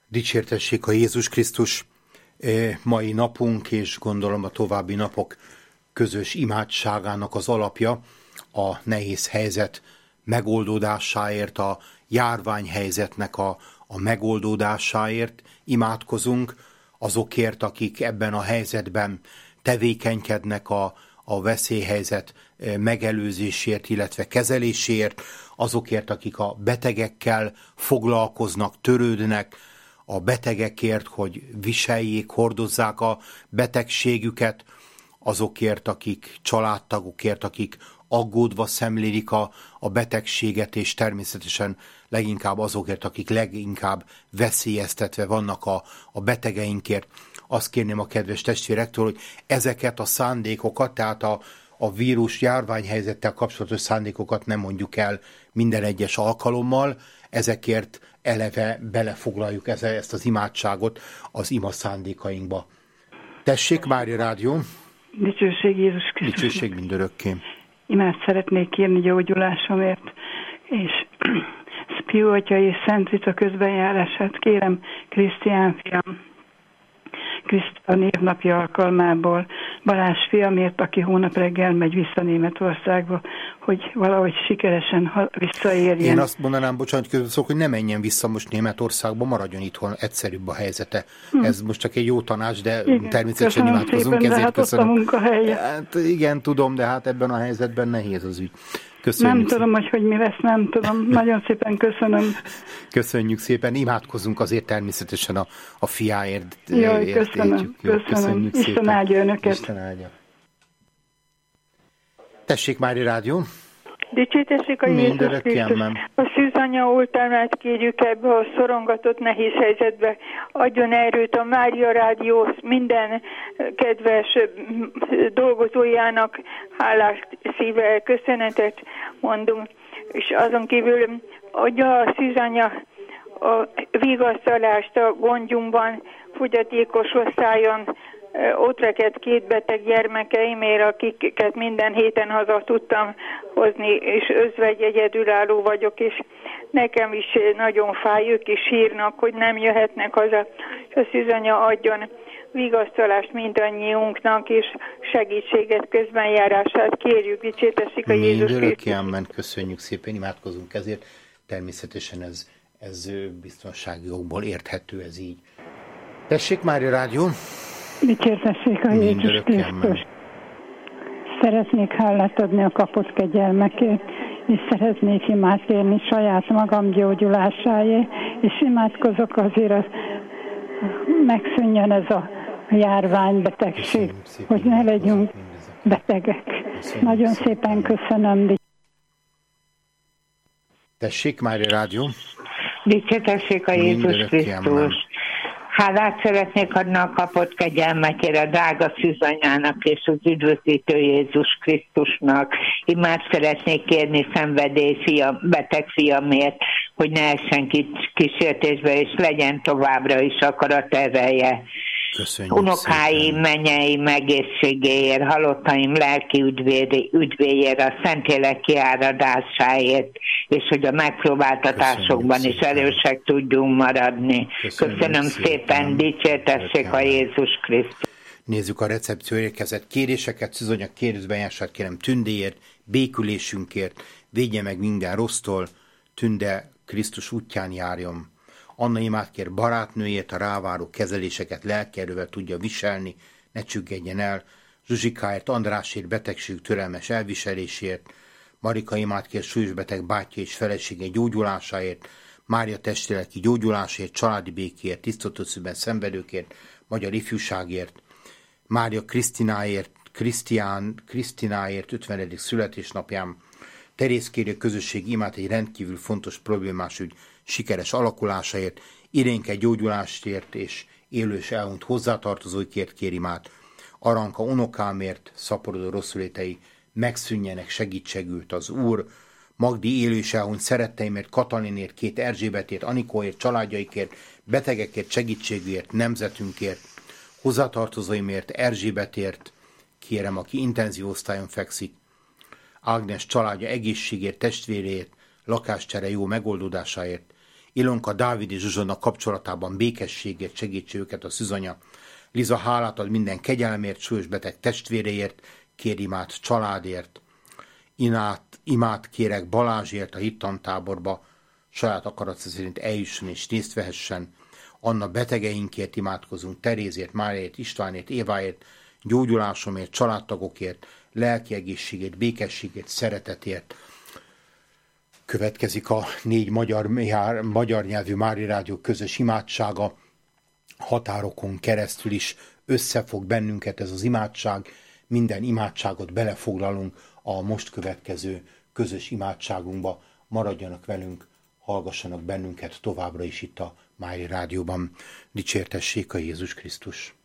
Dicsértessék a Jézus Krisztus. Mai napunk, és gondolom a további napok közös imádságának az alapja a nehéz helyzet megoldódásáért, a járványhelyzetnek a megoldódásáért imádkozunk, azokért, akik ebben a helyzetben tevékenykednek a veszélyhelyzet megelőzésért, illetve kezeléséért, azokért, akik a betegekkel foglalkoznak, törődnek, a betegekért, hogy viseljék, hordozzák a betegségüket, azokért, akik családtagokért, akik aggódva szemlélik a betegséget, és természetesen leginkább azokért, akik leginkább veszélyeztetve vannak a betegeinkért. Azt kérném a kedves testvérektől, hogy ezeket a szándékokat, tehát a vírus járványhelyzettel kapcsolatos szándékokat nem mondjuk el minden egyes alkalommal, ezekért eleve belefoglaljuk ezt az imádságot az ima szándékainkba. Tessék, Mária Rádió! Dicsőség Jézus Krisztus! Dicsőség mindörökké! Imád szeretnék kérni gyógyulásomért, és Pió Atya és Szent Rita közbenjárását kérem Krisztián fiam, a névnapja alkalmából, Balázs fiamért, aki hónap reggel megy vissza Németországba, hogy valahogy sikeresen visszaérjen. Én azt mondanám, bocsánat, hogy ne menjen vissza most Németországba, maradjon itthon, egyszerűbb a helyzete. Ez most csak egy jó tanács, de igen, természetesen imádkozunk. Szépen, ezért köszönöm. A munkahelye. Hát igen, tudom, de hát ebben a helyzetben nehéz az ügy. Köszönjük nem tudom, hogy mi lesz, nem tudom. Nagyon szépen köszönöm. Köszönjük szépen, imádkozunk azért természetesen a fiáért. Jaj, köszönöm. Köszönjük Isten szépen. Áldja önöket. Isten áldja. Tessék, Mária Rádió. Dicsértessék a Jézus Krisztus. A szűzanya oltárát kérjük ebbe a szorongatott nehéz helyzetbe. Adjon erőt a Mária Rádió minden kedves dolgozójának, hálás szívvel köszönetet mondunk. És azon kívül adja a szűzanya a vigasztalást a gondjunkban, fogyatékos osztályon, ott rekedt 2 beteg gyermekeimért, akiket minden héten haza tudtam hozni, és özvegy egyedülálló vagyok, és nekem is nagyon fáj, ők is sírnak, hogy nem jöhetnek haza, és a szűzanya adjon vigasztalást mindannyiunknak, és segítséget, közbenjárását kérjük, dicsértessék a Jézus Krisztus. Amen, köszönjük szépen, imádkozunk ezért. Természetesen ez biztonsági okból érthető, ez így. Tessék, Mária Rádió! Dicsértessék a Jézus Krisztus. Szeretnék hálát adni a kapott kegyelmekért, és szeretnék imát kérni saját magam gyógyulásáért, és imádkozok azért, megszűnjön ez a járványbetegség, hogy ne legyünk betegek. Nagyon szépen köszönöm. Tessék, Mária Rádió! Dicsértessék a Jézus Krisztus! Hálát szeretnék adni a kapott kegyelmekért a drága szűzanyának és az üdvözítő Jézus Krisztusnak. Imád szeretnék kérni beteg fiamért, hogy ne essen kísértésbe, és legyen továbbra is akaratereje. Unokáim, menyeim egészségéért, halottaim lelki üdvéért, a Szentlélek kiáradásáért, és hogy a megpróbáltatásokban is erősek tudjunk maradni. Köszönöm szépen, dicsértessék a Jézus Krisztus. Nézzük a recepció érkezett kéréseket, szűzanya kérőzbenjárását kérem Tündéért, békülésünkért, védje meg minden rossztól, Tünde Krisztus útján járjon. Anna imát kér barátnőjét, a ráváró kezeléseket lelkerővel tudja viselni, ne csüggedjen el. Zsuzsikáért, Andrásért, betegség türelmes elviselésért. Marika imát kér súlyos beteg bátyja és felesége gyógyulásáért. Mária testléleki gyógyulásért, családi békéért, tisztatosszűben szenvedőkért, magyar ifjúságért. Mária Krisztináért 50. születésnapján. Terész kéri a közösség imát egy rendkívül fontos problémás ügy sikeres alakulásáért, Irénke gyógyulásért és élős elhunyt hozzátartozóikért kér imát. Aranka unokámért szaporodó rosszulétei megszűnjenek, segítségült az Úr. Magdi élős elhunyt szeretteimért, Katalinért, 2 Erzsébetért, Anikóért, családjaikért, betegekért, segítségért, nemzetünkért, hozzátartozóimért, Erzsébetért kérem, aki intenzív osztályon fekszik. Ágnes családja egészségért, testvéréért, lakáscsere jó megoldódásáért, Ilonka, Dávid és Zsuzsonna kapcsolatában békességért segítse őket a szűzanya. Liza, hálát ad minden kegyelmért, súlyos beteg testvéreért, kér imát családért. Imát kérek Balázsért a hittantáborba, saját akaratsa szerint eljusson és részt vehessen. Anna, betegeinkért imádkozunk, Terézért, Máriáért, Istvánért, Éváért, gyógyulásomért, családtagokért, lelki egészségért, békességért, szeretetért. Következik a 4 magyar nyelvű Mária Rádió közös imádsága. Határokon keresztül is összefog bennünket ez az imádság. Minden imádságot belefoglalunk a most következő közös imádságunkba. Maradjanak velünk, hallgassanak bennünket továbbra is itt a Mária Rádióban. Dicsértessék a Jézus Krisztus!